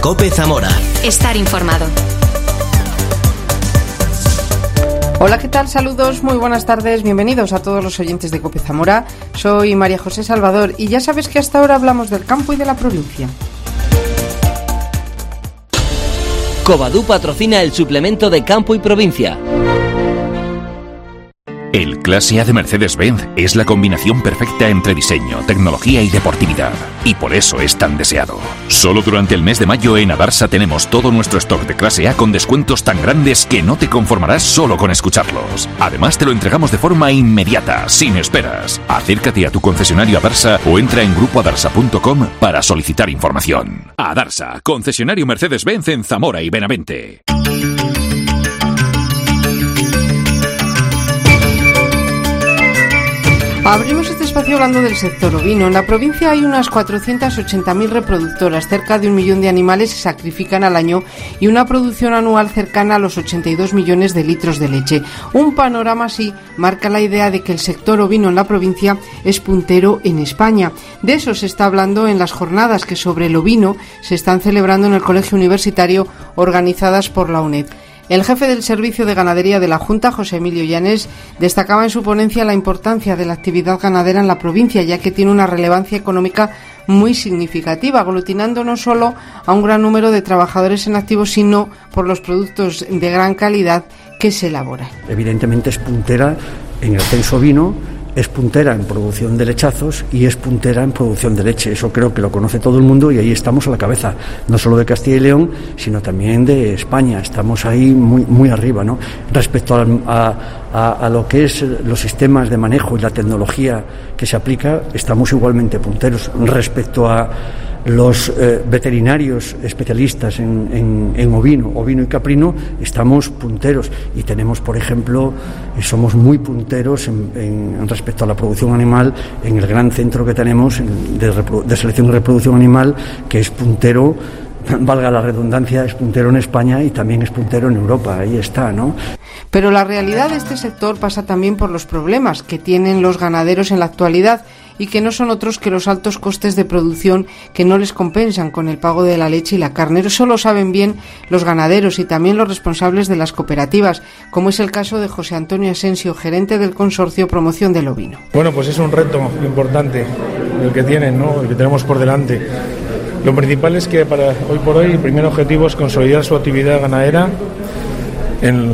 COPE Zamora. Estar informado. Hola, ¿qué tal? Saludos, muy buenas tardes, bienvenidos a todos los oyentes de COPE Zamora. Soy María José Salvador y ya sabes que hasta ahora hablamos del campo y de la provincia. Covadú patrocina el suplemento de Campo y Provincia. El Clase A de Mercedes-Benz es la combinación perfecta entre diseño, tecnología y deportividad. Y por eso es tan deseado. Solo durante el mes de mayo en Adarsa tenemos todo nuestro stock de Clase A con descuentos tan grandes que no te conformarás solo con escucharlos. Además te lo entregamos de forma inmediata, sin esperas. Acércate a tu concesionario Adarsa o entra en grupoadarsa.com para solicitar información. Adarsa, concesionario Mercedes-Benz en Zamora y Benavente. Abrimos este espacio hablando del sector ovino. En la provincia hay unas 480.000 reproductoras, cerca de 1 millón de animales se sacrifican al año y una producción anual cercana a los 82 millones de litros de leche. Un panorama así marca la idea de que el sector ovino en la provincia es puntero en España. De eso se está hablando en las jornadas que sobre el ovino se están celebrando en el Colegio Universitario organizadas por la UNED. El jefe del Servicio de Ganadería de la Junta, José Emilio Llanes, destacaba en su ponencia la importancia de la actividad ganadera en la provincia, ya que tiene una relevancia económica muy significativa, aglutinando no solo a un gran número de trabajadores en activo, sino por los productos de gran calidad que se elaboran. Evidentemente es puntera en el censo ovino, es puntera en producción de lechazos y es puntera en producción de leche. Eso creo que lo conoce todo el mundo y ahí estamos a la cabeza, no solo de Castilla y León, sino también de España. Estamos ahí muy arriba, ¿no? Respecto a lo que es los sistemas de manejo y la tecnología que se aplica, estamos igualmente punteros. Respecto a los veterinarios especialistas en ovino y caprino, estamos punteros y tenemos, por ejemplo, somos muy punteros en respecto a la producción animal en el gran centro que tenemos de selección y reproducción animal, que es puntero, valga la redundancia, es puntero en España y también es puntero en Europa. Ahí está, ¿no? Pero la realidad de este sector pasa también por los problemas que tienen los ganaderos en la actualidad y que no son otros que los altos costes de producción que no les compensan con el pago de la leche y la carne. Eso lo saben bien los ganaderos y también los responsables de las cooperativas, como es el caso de José Antonio Asensio, gerente del Consorcio Promoción del Ovino. Bueno, pues es un reto importante el que tienen, ¿no? El que tenemos por delante. Lo principal es que para hoy por hoy el primer objetivo es consolidar su actividad ganadera en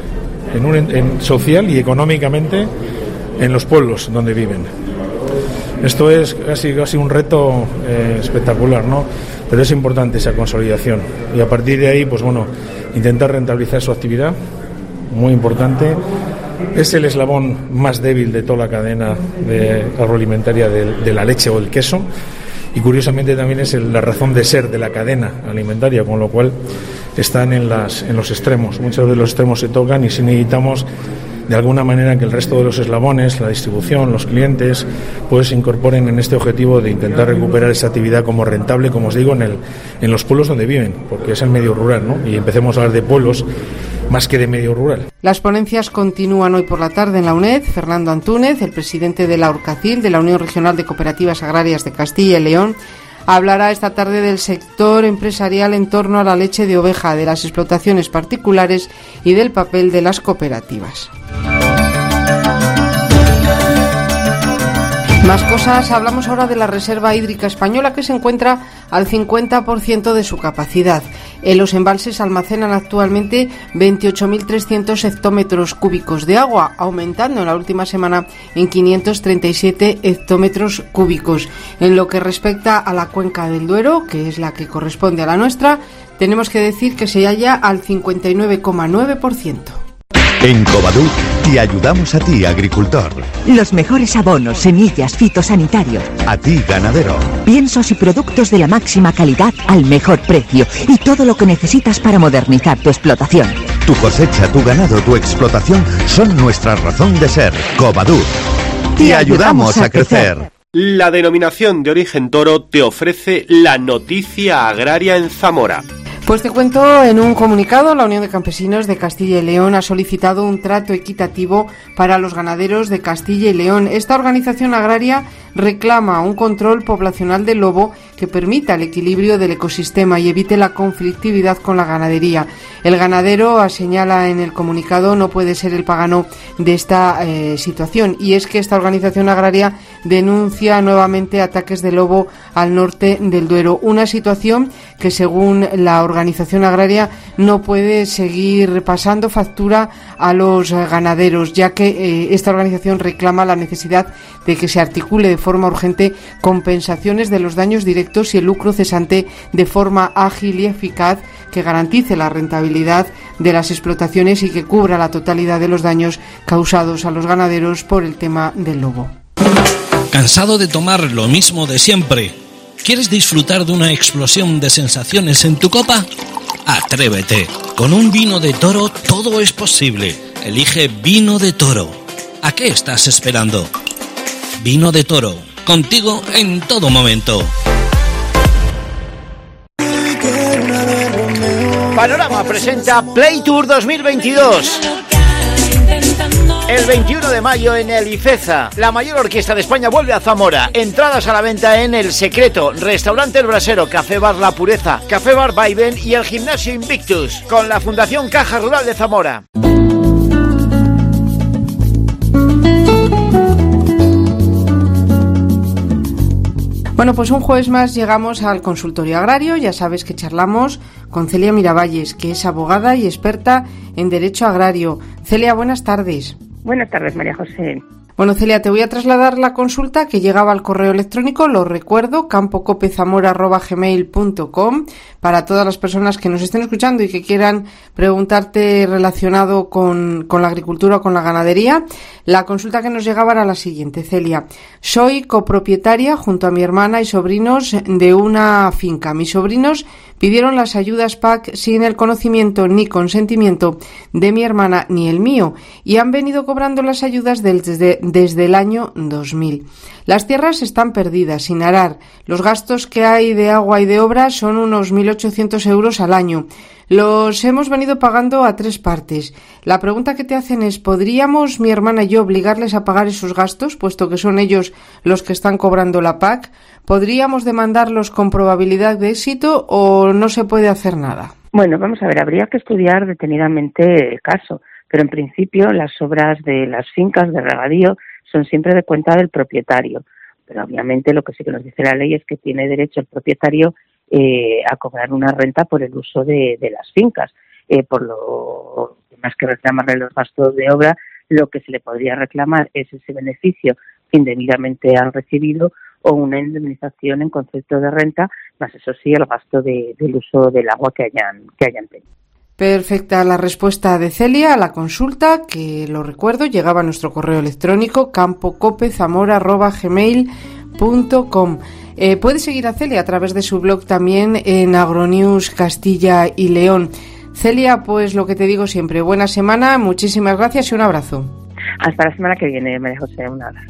social y económicamente en los pueblos donde viven. Esto es casi un reto espectacular, ¿no? Pero es importante esa consolidación y a partir de ahí, pues bueno, intentar rentabilizar su actividad, muy importante. Es el eslabón más débil de toda la cadena agroalimentaria de la leche o el queso y curiosamente también es la razón de ser de la cadena alimentaria, con lo cual están en los extremos. Muchos de los extremos se tocan y si necesitamos de alguna manera que el resto de los eslabones, la distribución, los clientes, pues se incorporen en este objetivo de intentar recuperar esa actividad como rentable, como os digo, en los pueblos donde viven, porque es el medio rural, ¿no? Y empecemos a hablar de pueblos más que de medio rural. Las ponencias continúan hoy por la tarde en la UNED. Fernando Antúnez, el presidente de la Urcacil, de la Unión Regional de Cooperativas Agrarias de Castilla y León, hablará esta tarde del sector empresarial en torno a la leche de oveja, de las explotaciones particulares y del papel de las cooperativas. Más cosas, hablamos ahora de la Reserva Hídrica Española, que se encuentra al 50% de su capacidad. Los embalses almacenan actualmente 28.300 hectómetros cúbicos de agua, aumentando en la última semana en 537 hectómetros cúbicos. En lo que respecta a la cuenca del Duero, que es la que corresponde a la nuestra, tenemos que decir que se halla al 59,9%. En Covadú te ayudamos a ti, agricultor. Los mejores abonos, semillas, fitosanitarios. A ti, ganadero. Piensos y productos de la máxima calidad al mejor precio y todo lo que necesitas para modernizar tu explotación. Tu cosecha, tu ganado, tu explotación son nuestra razón de ser. Covadú. Te ayudamos a crecer. La denominación de origen toro te ofrece la noticia agraria en Zamora. Pues te cuento, en un comunicado, la Unión de Campesinos de Castilla y León ha solicitado un trato equitativo para los ganaderos de Castilla y León. Esta organización agraria reclama un control poblacional del lobo que permita el equilibrio del ecosistema y evite la conflictividad con la ganadería. El ganadero, señala en el comunicado, no puede ser el pagano de esta situación, y es que esta organización agraria denuncia nuevamente ataques de lobo al norte del Duero, una situación que, según la organización agraria, no puede seguir pasando factura a los ganaderos, ya que esta organización reclama la necesidad de que se articule de forma urgente compensaciones de los daños directos y el lucro cesante de forma ágil y eficaz, que garantice la rentabilidad de las explotaciones y que cubra la totalidad de los daños causados a los ganaderos por el tema del lobo. ¿Cansado de tomar lo mismo de siempre? ¿Quieres disfrutar de una explosión de sensaciones en tu copa? Atrévete. Con un vino de Toro todo es posible. Elige Vino de Toro. ¿A qué estás esperando? Vino de Toro, contigo en todo momento. Panorama presenta Play Tour 2022. El 21 de mayo en el IFEZA, la mayor orquesta de España vuelve a Zamora. Entradas a la venta en El Secreto, Restaurante El Brasero, Café Bar La Pureza, Café Bar Vaivén y el Gimnasio Invictus, con la Fundación Caja Rural de Zamora. Bueno, pues un jueves más llegamos al consultorio agrario. Ya sabes que charlamos con Celia Miravalles, que es abogada y experta en derecho agrario. Celia, buenas tardes. Buenas tardes, María José. Bueno, Celia, te voy a trasladar la consulta que llegaba al correo electrónico, lo recuerdo, campocopezamora@gmail.com, para todas las personas que nos estén escuchando y que quieran preguntarte relacionado con la agricultura o con la ganadería. La consulta que nos llegaba era la siguiente: Celia, soy copropietaria junto a mi hermana y sobrinos de una finca. Mis sobrinos pidieron las ayudas PAC sin el conocimiento ni consentimiento de mi hermana ni el mío y han venido cobrando las ayudas desde el año 2000. Las tierras están perdidas, sin arar. Los gastos que hay de agua y de obra son unos 1.800 euros al año. Los hemos venido pagando a 3 partes. La pregunta que te hacen es: ¿podríamos, mi hermana y yo, obligarles a pagar esos gastos, puesto que son ellos los que están cobrando la PAC? ¿Podríamos demandarlos con probabilidad de éxito o no se puede hacer nada? Bueno, vamos a ver, habría que estudiar detenidamente el caso, pero en principio las obras de las fincas de regadío son siempre de cuenta del propietario. Pero obviamente lo que sí que nos dice la ley es que tiene derecho el propietario a cobrar una renta por el uso de las fincas. Por lo más que reclamarle los gastos de obra, lo que se le podría reclamar es ese beneficio que indebidamente han recibido o una indemnización en concepto de renta, más eso sí, el gasto del uso del agua que hayan tenido. Perfecta la respuesta de Celia a la consulta, que lo recuerdo, llegaba a nuestro correo electrónico campocopezamora@gmail.com. Puedes seguir a Celia a través de su blog también en Agronews Castilla y León. Celia, pues lo que te digo siempre, buena semana, muchísimas gracias y un abrazo. Hasta la semana que viene, María José, un abrazo.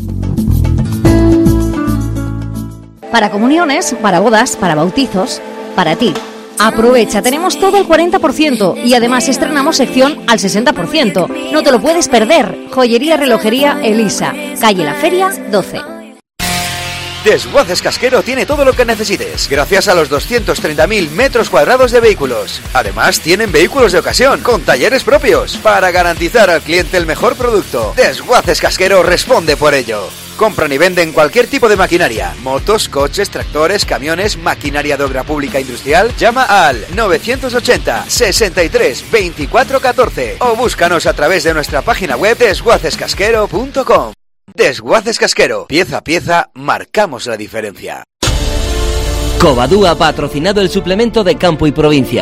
Para comuniones, para bodas, para bautizos, para ti. Aprovecha, tenemos todo al 40% y además estrenamos sección al 60%. No te lo puedes perder. Joyería Relojería Elisa, calle La Feria 12. Desguaces Casquero tiene todo lo que necesites, gracias a los 230.000 metros cuadrados de vehículos. Además, tienen vehículos de ocasión, con talleres propios, para garantizar al cliente el mejor producto. Desguaces Casquero responde por ello. Compran y venden cualquier tipo de maquinaria, motos, coches, tractores, camiones, maquinaria de obra pública industrial. Llama al 980 63 24 14 o búscanos a través de nuestra página web desguacescasquero.com. Desguaces Casquero, pieza a pieza, marcamos la diferencia. Covadú ha patrocinado el suplemento de Campo y Provincia.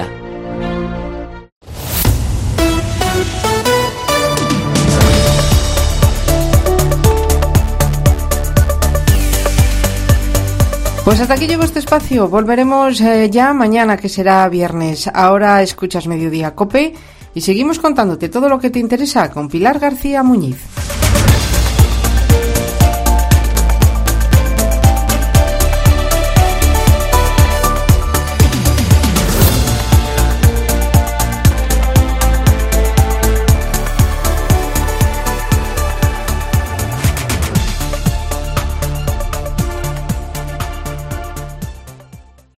Pues hasta aquí llegó este espacio. Volveremos ya mañana, que será viernes. Ahora escuchas Mediodía COPE y seguimos contándote todo lo que te interesa con Pilar García Muñiz.